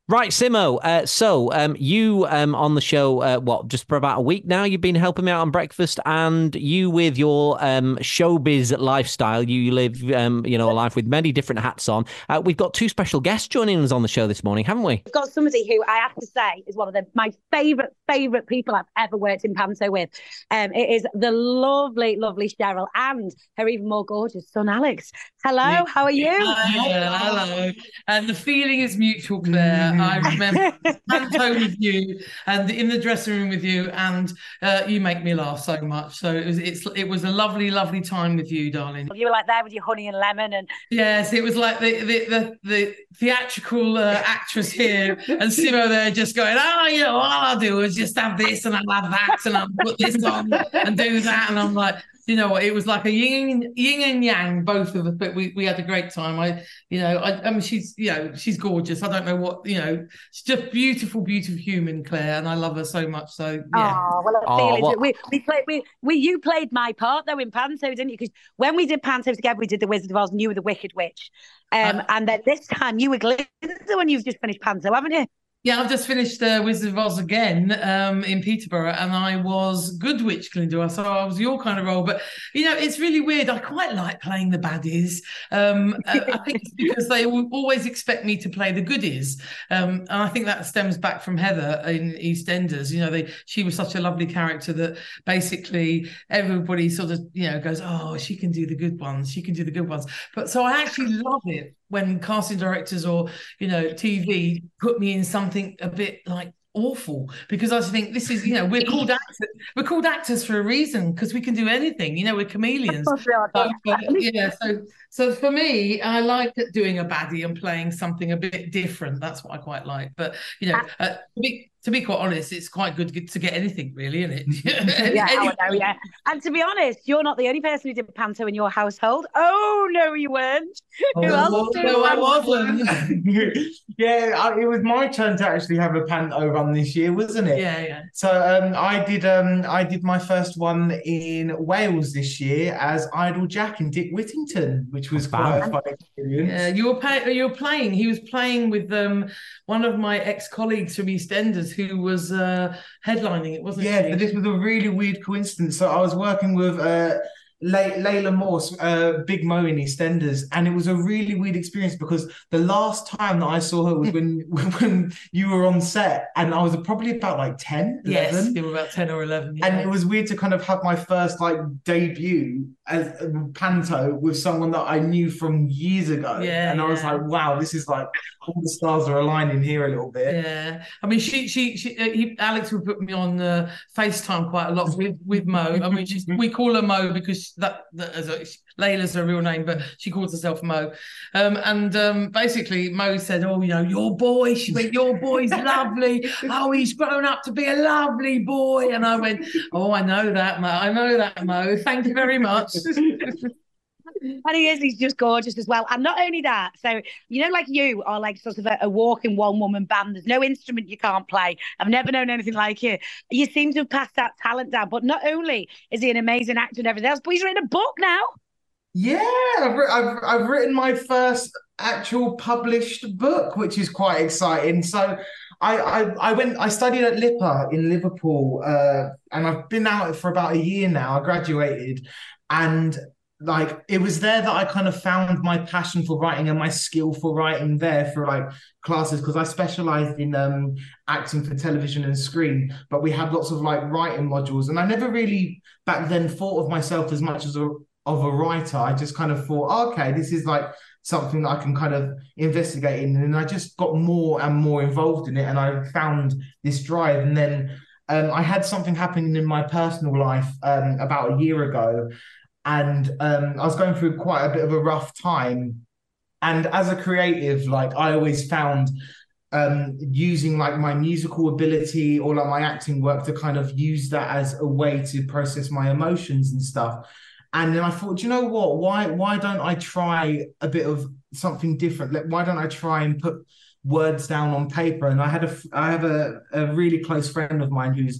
Right, Simo. You on the show, what, just for about a week now? You've been helping me out on breakfast, and you with your showbiz lifestyle, you live, a life with many different hats on. We've got two special guests joining us on the show this morning, haven't we? We've got somebody who I have to say is one of my favourite people I've ever worked in Panto with. It is the lovely, lovely Cheryl and her even more gorgeous son, Alex. Yeah. Hello, how are you? Hello. And the feeling is mutual, Claire. I remember Panto with you and in the dressing room with you, and you make me laugh so much. So it was a lovely, lovely time with you, darling. You were like there with your honey and lemon, and yes, it was like the theatrical actress here, and Simo there just going, oh, all I'll do is just have this and I'll have that and I'll put this on and do that, and I'm like, you know what? It was like a yin and yang, both of us, but we had a great time. I mean, she's gorgeous. I don't know what, she's just beautiful, beautiful human, Claire, and I love her so much. So yeah. Oh well, I feel it. We played. You played my part though in Panto, didn't you? Because when we did Panto together, we did the Wizard of Oz, and you were the Wicked Witch. And then this time you were Glinda when you've just finished Panto, haven't you? Yeah, I've just finished Wizard of Oz again in Peterborough, and I was Good Witch Glinda, so I was your kind of role. But, it's really weird. I quite like playing the baddies. I think it's because they will always expect me to play the goodies. And I think that stems back from Heather in EastEnders. She was such a lovely character that basically everybody sort of, goes, oh, she can do the good ones. She can do the good ones. But so I actually love it when casting directors or TV put me in something a bit like awful, because I think this is, we're called actors for a reason, because we can do anything, we're chameleons. So for me, I like doing a baddie and playing something a bit different. That's what I quite like. But to be quite honest, it's quite good to get anything, really, isn't it? Yeah, I know, yeah. And to be honest, you're not the only person who did Panto in your household. Oh no, you weren't. Who else did? No, I wasn't. Yeah, it was my turn to actually have a Panto run this year, wasn't it? Yeah. So I did my first one in Wales this year as Idle Jack and Dick Whittington, which was quite a fun experience. Yeah, you were playing. He was playing with one of my ex-colleagues from EastEnders who was headlining it, wasn't Yeah, she? but this was a really weird coincidence. So I was working with Layla Morse, Big Mo in EastEnders, and it was a really weird experience because the last time that I saw her was when you were on set, and I was probably about like 10, 11. Yes, you were about 10 or 11. Yeah. And it was weird to kind of have my first like debut as Panto with someone that I knew from years ago. Yeah, and I was like, wow, this is like all the stars are aligning here a little bit. Yeah, I mean, Alex would put me on FaceTime quite a lot with Mo. I mean, we call her Mo because Layla's her real name, but she calls herself Mo. Basically, Mo said, "Oh, your boy." She went, "Your boy's lovely. Oh, he's grown up to be a lovely boy." And I went, "Oh, I know that, Mo. I know that, Mo. Thank you very much." And he's just gorgeous as well. And not only that, so like you are like sort of a walking one-woman band. There's no instrument you can't play. I've never known anything like you. You seem to have passed that talent down. But not only is he an amazing actor and everything else, but he's written a book now. Yeah, I've written my first actual published book, which is quite exciting. So I studied at LIPA in Liverpool, and I've been out for about a year now. I graduated, and like it was there that I kind of found my passion for writing and my skill for writing there for like classes, because I specialized in acting for television and screen, but we had lots of like writing modules, and I never really back then thought of myself as much as of a writer. I just kind of thought, oh, okay, this is like something that I can kind of investigate in, and I just got more and more involved in it, and I found this drive. And then I had something happening in my personal life about a year ago, and I was going through quite a bit of a rough time. And as a creative, like I always found using like my musical ability or like my acting work to kind of use that as a way to process my emotions and stuff. And then I thought, you know what? Why don't I try a bit of something different? Like, why don't I try and put words down on paper? And I have a really close friend of mine who's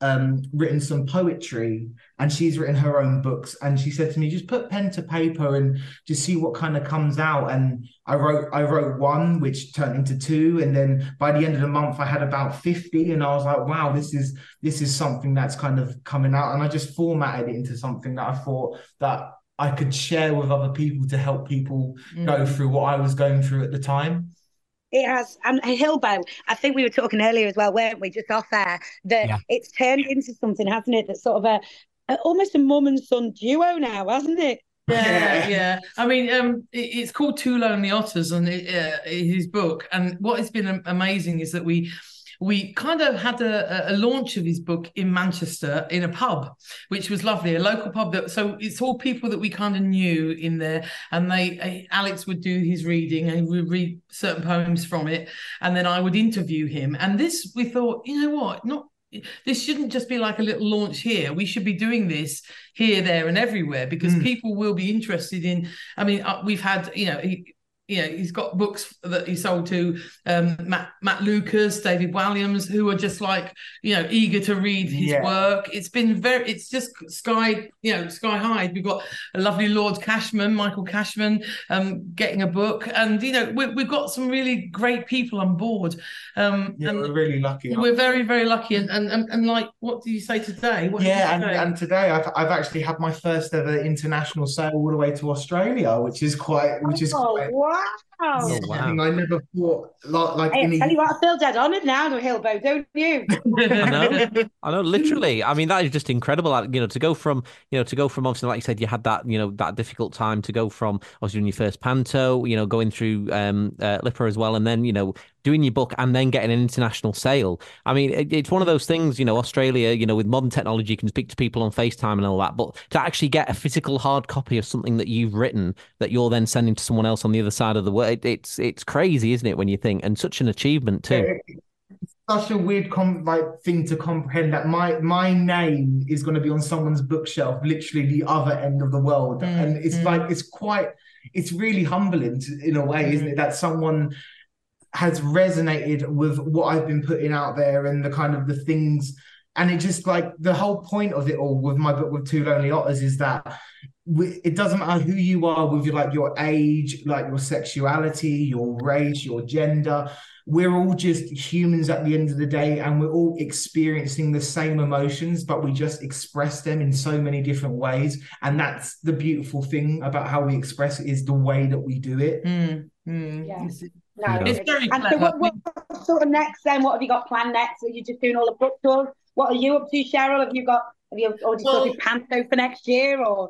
written some poetry, and she's written her own books. And she said to me, just put pen to paper and just see what kind of comes out. And I wrote one, which turned into two, and then by the end of the month, I had about 50. And I was like, wow, this is something that's kind of coming out. And I just formatted it into something that I thought that I could share with other people to help people go through what I was going through at the time. It has, and Hilbo, I think we were talking earlier as well, weren't we, just off air, that it's turned into something, hasn't it, that's sort of almost a mum and son duo now, hasn't it? Yeah. I mean, it's called Two Lonely Otters, and his book. And what has been amazing is that we kind of had a launch of his book in Manchester in a pub, which was lovely, a local pub. So it's all people that we kind of knew in there, and Alex would do his reading and we would read certain poems from it, and then I would interview him. And this, we thought, you know what, this shouldn't just be like a little launch here. We should be doing this here, there, and everywhere, because people will be interested in. I mean, we've had, he's got books that he sold to Matt Lucas, David Walliams, who are just like, eager to read his work. It's just sky high. We've got a lovely Michael Cashman, getting a book. And, we've got some really great people on board. And we're really lucky. We're very, very lucky. And like, what do you say today? And today I've actually had my first ever international sale all the way to Australia, which is quite. Wow. Oh, wow. I never thought like tell you what, I feel dead honoured now, Hilbo, don't you? I know, literally. I mean, that is just incredible. To go from obviously, like you said, you had that, that difficult time, to go from obviously doing your first panto, going through LIPA as well, and then, doing your book and then getting an international sale. I mean, it's one of those things, Australia, with modern technology, you can speak to people on FaceTime and all that, but to actually get a physical hard copy of something that you've written that you're then sending to someone else on the other side of the world, it's crazy, isn't it, when you think, and such an achievement too. It's such a weird thing to comprehend, that my name is going to be on someone's bookshelf, literally the other end of the world. And it's really humbling in a way, isn't it, that someone has resonated with what I've been putting out there and the kind of the things. And it just, like, the whole point of it all with my book, with Two Lonely Otters, is that it doesn't matter who you are, with your age, like your sexuality, your race, your gender. We're all just humans at the end of the day, and we're all experiencing the same emotions, but we just express them in so many different ways. And that's the beautiful thing about how we express it, is the way that we do it. Yeah. It's very clever. And so what sort of next then? What have you got planned next? Are you just doing all the book tours? What are you up to, Cheryl? Have you already sorted panto for next year, or?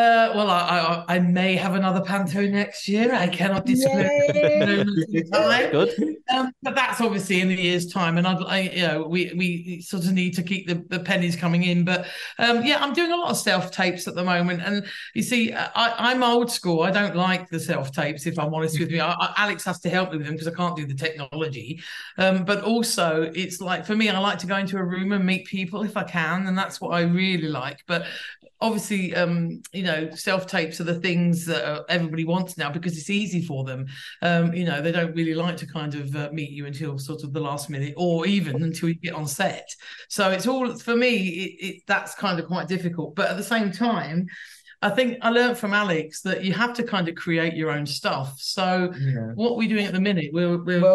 I may have another panto next year. I cannot disclose time. Good. But that's obviously in a year's time, and we sort of need to keep the pennies coming in. But I'm doing a lot of self tapes at the moment, and you see, I'm old school. I don't like the self tapes, if I'm honest with you. Alex has to help me with them because I can't do the technology. But also, it's like, for me, I like to go into a room and meet people if I can, and that's what I really like. But obviously, self-tapes are the things that everybody wants now, because it's easy for them. They don't really like to kind of meet you until sort of the last minute, or even until you get on set. So it's all, for me, that's kind of quite difficult. But at the same time, I think I learned from Alex that you have to kind of create your own stuff. So what are we doing at the minute? We're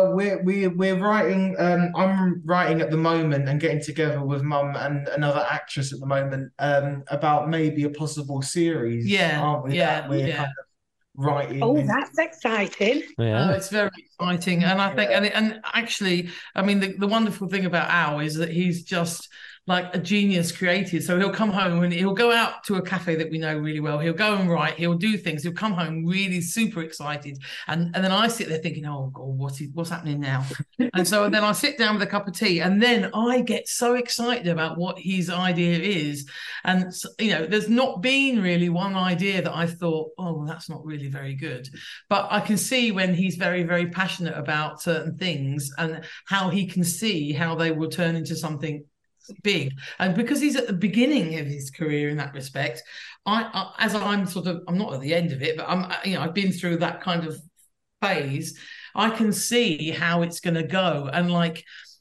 writing. I'm writing at the moment and getting together with Mum and another actress at the moment about maybe a possible series. Aren't we? Kind of writing. Oh, that's exciting. Yeah, it's very exciting. And I think, and actually, I mean, the wonderful thing about Al is that he's just like a genius creative. So he'll come home and he'll go out to a cafe that we know really well. He'll go and write. He'll do things. He'll come home really super excited. And then I sit there thinking, oh God, what's happening now? And so then I sit down with a cup of tea, and then I get so excited about what his idea is. And there's not been really one idea that I thought, oh, well, that's not really very good. But I can see when he's very, very passionate about certain things, and how he can see how they will turn into something big. And because he's at the beginning of his career in that respect, I'm not at the end of it, but I've been through that kind of phase. I can see how it's going to go. And like,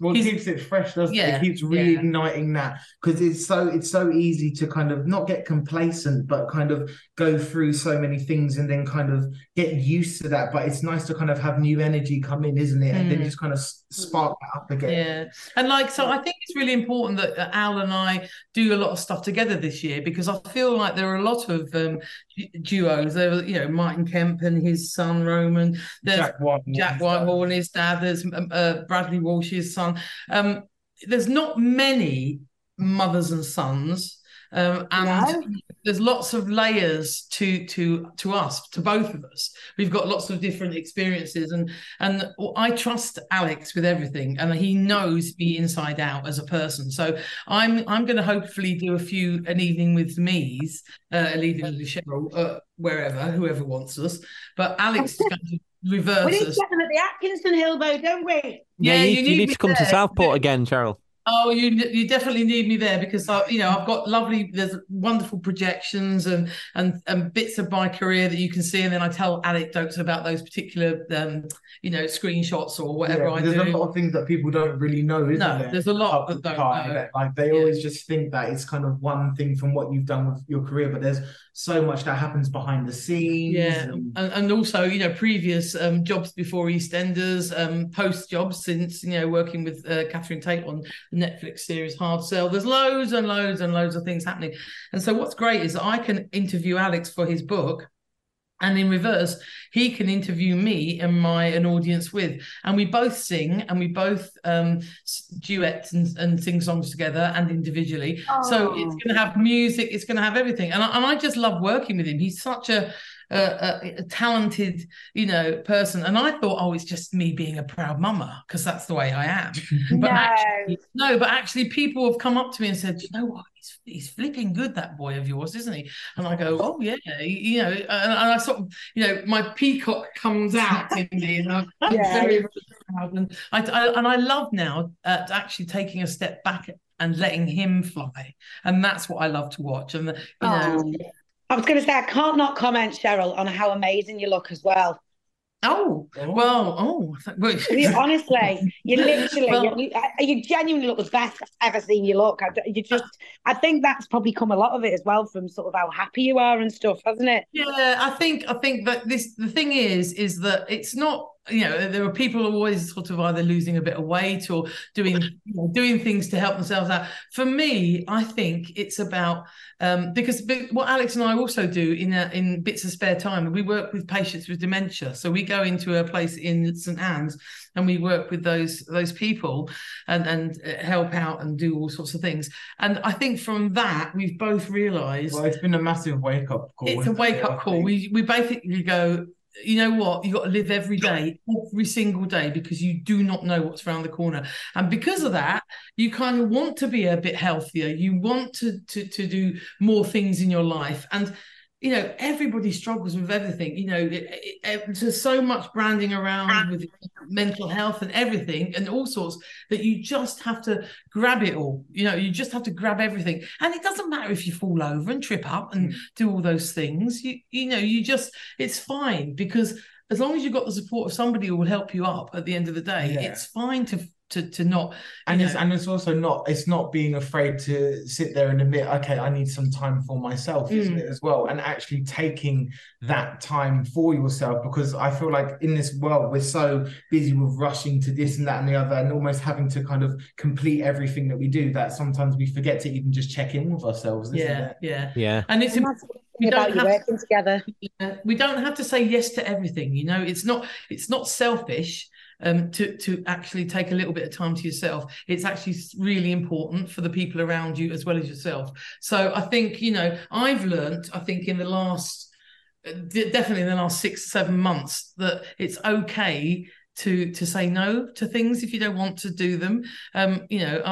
what keeps it fresh, doesn't it? It keeps reigniting that, because it's so easy to kind of not get complacent, but kind of go through so many things and then kind of get used to that. But it's nice to kind of have new energy come in, isn't it? And then just kind of spark that up again. Yeah, and like, so I think it's really important that Al and I do a lot of stuff together this year, because I feel like there are a lot of duos. There were, you know, Martin Kemp and his son Roman. There's Jack Whitehall and his dad. There's Bradley Walsh's son. There's not many mothers and sons. And there's lots of layers to us, to both of us. We've got lots of different experiences, and I trust Alex with everything, and he knows me inside out as a person. So I'm going to hopefully do an evening with me's, an evening with Cheryl, whoever wants us. But Alex is going to reverse we need us. to get them at the Atkinson Hillbow, don't we? Yeah, you need to come to Southport again, Cheryl. Oh, you definitely need me there, because I've got there's wonderful projections and bits of my career that you can see, and then I tell anecdotes about those particular screenshots or whatever I do. There's a lot of things that people don't really know, isn't there? No, there's a lot that don't know. Like they always just think that it's kind of one thing from what you've done with your career, but there's so much that happens behind the scenes. Yeah, and also, previous jobs before EastEnders, post jobs since, working with Catherine Tate on the Netflix series Hard Sell. There's loads and loads and loads of things happening. And so what's great is that I can interview Alex for his book, and in reverse, he can interview me and an audience with. And we both sing, and we both duet and sing songs together and individually. Oh. So it's going to have music, it's going to have everything. And I just love working with him. He's such a talented, person. And I thought, it's just me being a proud mama, because that's the way I am. But actually people have come up to me and said, you know what? He's flipping good, that boy of yours, isn't he? And I go, oh yeah, and I sort of, my peacock comes out in me, and I'm very, very proud. And I love now actually taking a step back and letting him fly, and that's what I love to watch. And I was going to say, I can't not comment, Cheryl, on how amazing you look as well. Honestly, you literally, you genuinely look the best I've ever seen you look. I think that's probably come a lot of it as well from sort of how happy you are and stuff, hasn't it? Yeah, I think that the thing is that it's not, there are people always sort of either losing a bit of weight or doing things to help themselves out. For me, I think it's about because what Alex and I also do in bits of spare time, we work with patients with dementia. So we go into a place in St Anne's and we work with those people and help out and do all sorts of things. And I think from that we've both realised, well, it's been a massive wake up call. It's a wake up call. We basically go, you know what, you got to live every day, every single day, because you do not know what's around the corner. And because of that, you kind of want to be a bit healthier. You want to do more things in your life. And everybody struggles with everything. There's so much branding around with mental health and everything and all sorts, that you just have to grab it all. You just have to grab everything. And it doesn't matter if you fall over and trip up and do all those things. It's fine, because as long as you've got the support of somebody who will help you up at the end of the day, it's fine to not, it's also not, it's not being afraid to sit there and admit, okay, I need some time for myself, isn't it, as well? And actually taking that time for yourself, because I feel like in this world we're so busy with rushing to this and that and the other, and almost having to kind of complete everything that we do, that sometimes we forget to even just check in with ourselves, isn't it? Yeah. And it's working together. We don't have to say yes to everything. It's not selfish to actually take a little bit of time to yourself. It's actually really important for the people around you as well as yourself. So I think, I've learned, I think definitely in the last 6-7 months, that it's okay to say no to things if you don't want to do them. And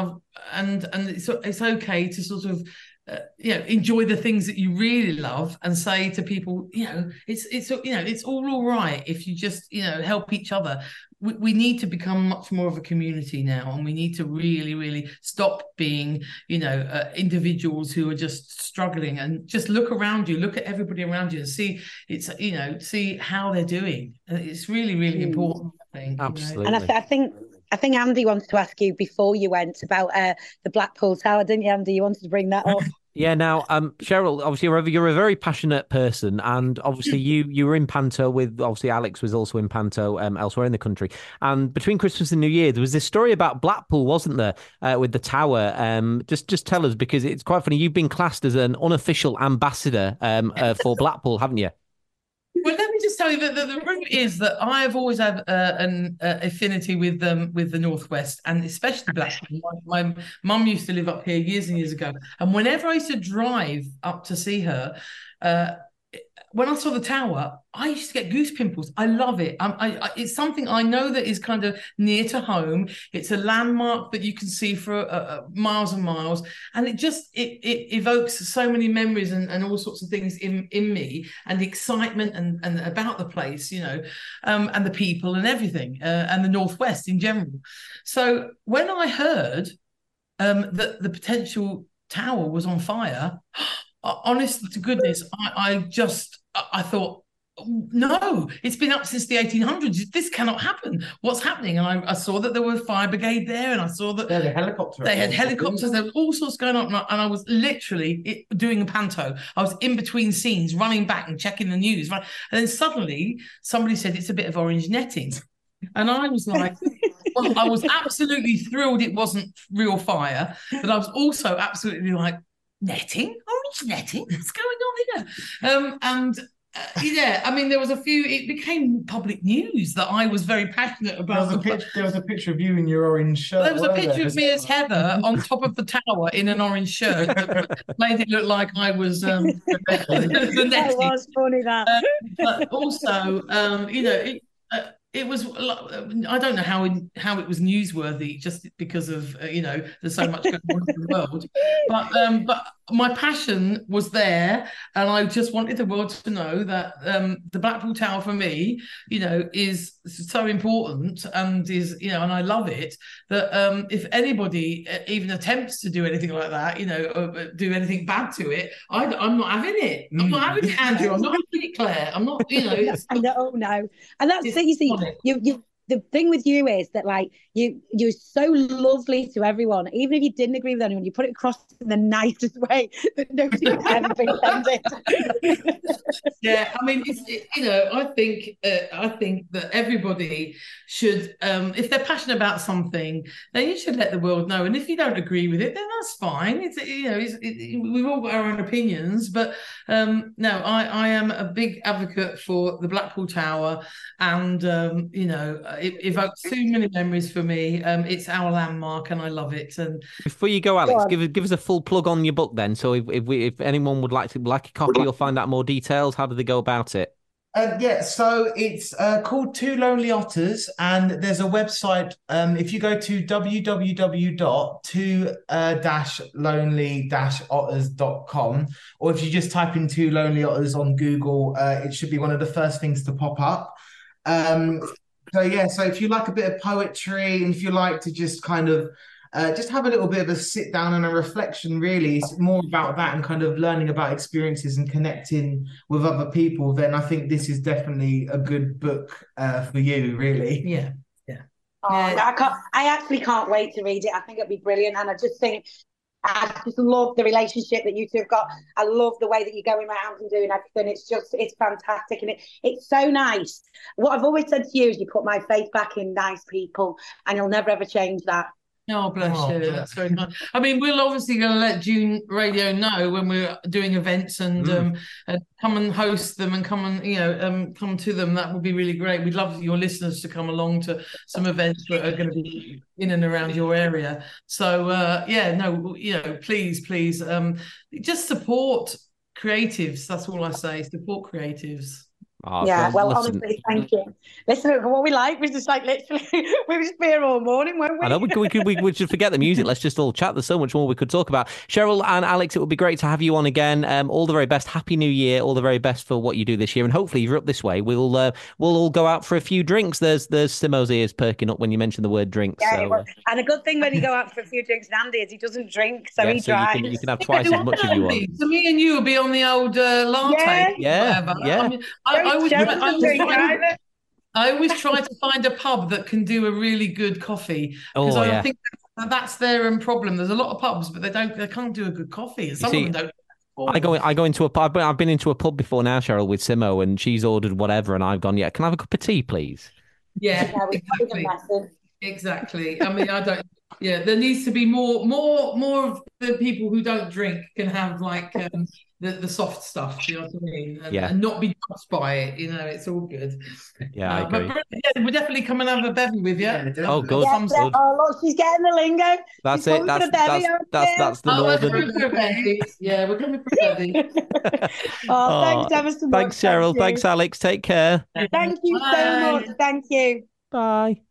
it's okay to sort of enjoy the things that you really love, and say to people, it's all right if you just help each other. We need to become much more of a community now, and we need to really, really stop being individuals who are just struggling, and just look around you, look at everybody around you, and see see how they're doing. And it's really, really important, I think. Absolutely. And I think I think Andy wanted to ask you before you went about the Blackpool Tower, didn't you, Andy? You wanted to bring that up. Yeah. Now, Cheryl, obviously you're a very passionate person, and obviously you were in Panto with obviously Alex was also in Panto elsewhere in the country. And between Christmas and New Year, there was this story about Blackpool, wasn't there, with the tower? Just tell us, because it's quite funny. You've been classed as an unofficial ambassador for Blackpool, haven't you? Well, let me just tell you that the root is that I have always had an affinity with the Northwest, and especially Blackpool. My mum used to live up here years and years ago, and whenever I used to drive up to see her, when I saw the tower, I used to get goose pimples. I love it. It's something I know that is kind of near to home. It's a landmark that you can see for miles and miles, and it evokes so many memories and all sorts of things in me, and the excitement and about the place, and the people and everything, and the Northwest in general. So when I heard that the potential tower was on fire, honest to goodness, I thought, no, it's been up since the 1800s. This cannot happen. What's happening? And I saw that there were fire brigade there, and I saw that they had helicopters. There was all sorts going on, and I was literally doing a panto. I was in between scenes, running back and checking the news. Right? And then suddenly somebody said it's a bit of orange netting. And I was like, well, I was absolutely thrilled it wasn't real fire, but I was also absolutely like, netting, orange netting, what's going on here? Yeah, I mean, there was it became public news that I was very passionate about. There was a picture of you in your orange shirt. There was a picture of me as Heather on top of the tower in an orange shirt that made it look like I was the netting. That was funny, that. But also, it was, I don't know how it was newsworthy, just because of there's so much going on in the world, but my passion was there, and I just wanted the world to know that the Blackpool Tower for me, is so important, and and I love it, that if anybody even attempts to do anything like that, or do anything bad to it, I'm not having it. I'm not having it, Andrew. I'm not having it, Claire. I'm not, No. And that's it. You see, you the thing with you is that, like, you're so lovely to everyone, even if you didn't agree with anyone. You put it across in the nicest way that nobody has ever been offended. Yeah, I mean, I think that everybody should, if they're passionate about something, then you should let the world know. And if you don't agree with it, then that's fine. We've all got our own opinions, but no, I am a big advocate for the Blackpool Tower, and it evokes so many memories for me. It's our landmark, and I love it. And before you go, Alex, give us a full plug on your book then. So if anyone would like a copy or find out more details, how do they go about it? So it's called Two Lonely Otters, and there's a website. If you go to www.2-lonely-otters.com, or if you just type in Two Lonely Otters on Google, it should be one of the first things to pop up. So if you like a bit of poetry, and if you like to just kind of just have a little bit of a sit down and a reflection, really, it's more about that, and kind of learning about experiences and connecting with other people, then I think this is definitely a good book for you, really. Yeah. I actually can't wait to read it. I think it'll be brilliant, and I just love the relationship that you two have got. I love the way that you're going around and doing everything. It's fantastic, and it's so nice. What I've always said to you is, you put my faith back in nice people, and you'll never ever change that. Oh, bless you. That's very nice. I mean, we're obviously going to let June Radio know when we're doing events, and come and host them, and come and come to them. That would be really great. We'd love your listeners to come along to some events that are going to be in and around your area. So please, just support creatives. That's all I say. Support creatives. Oh, yeah, well, honestly, thank you. Listen, what we like was just like literally, we were just here all morning, weren't we? I know we should forget the music. Let's just all chat. There's so much more we could talk about. Cheryl and Alex, it would be great to have you on again. All the very best. Happy New Year. All the very best for what you do this year. And hopefully, if you're up this way, we'll all go out for a few drinks. There's Simo's ears perking up when you mention the word drinks. Yeah, so, and a good thing when you go out for a few drinks, Andy, is he doesn't drink, so he drives. You can have twice as much as you want. So me and you will be on the old latte. Yeah. I I always try to find a pub that can do a really good coffee because Oh, I yeah. think that's their problem. There's a lot of pubs, but they can't do a good coffee, and some of them don't. I go into a pub. I've been into a pub before now, Cheryl, with Simo, and she's ordered whatever, and I've gone, yeah, can I have a cup of tea, please? Yeah, exactly. I mean, I don't. Yeah, there needs to be more of the people who don't drink can have like the soft stuff. Do you know what I mean? And not be judged by it. You know, it's all good. Yeah, I agree. But yeah, we'll definitely come and have a bevy with you. Oh, good. Yeah, oh, look, she's getting the lingo. That's She's it. That's the northern. We're coming for a bevy. Yeah, we're coming for a bevy. Thanks ever so much. Thanks, Cheryl. Thanks, Alex. Take care. Thank you so much. Thank you. Bye.